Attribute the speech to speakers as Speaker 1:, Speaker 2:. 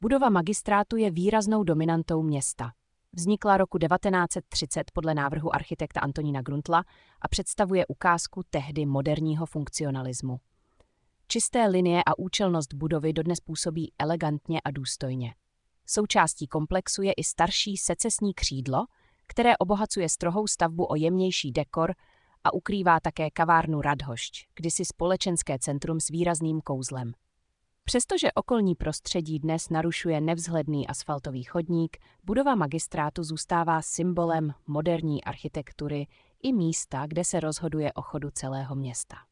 Speaker 1: Budova magistrátu je výraznou dominantou města. Vznikla roku 1930 podle návrhu architekta Antonína Gruntla a představuje ukázku tehdy moderního funkcionalismu. Čisté linie a účelnost budovy dodnes působí elegantně a důstojně. Součástí komplexu je i starší secesní křídlo, které obohacuje strohou stavbu o jemnější dekor a ukrývá také kavárnu Radhošť, kdysi společenské centrum s výrazným kouzlem. Přestože okolní prostředí dnes narušuje nevzhledný asfaltový chodník, budova magistrátu zůstává symbolem moderní architektury i místa, kde se rozhoduje o chodu celého města.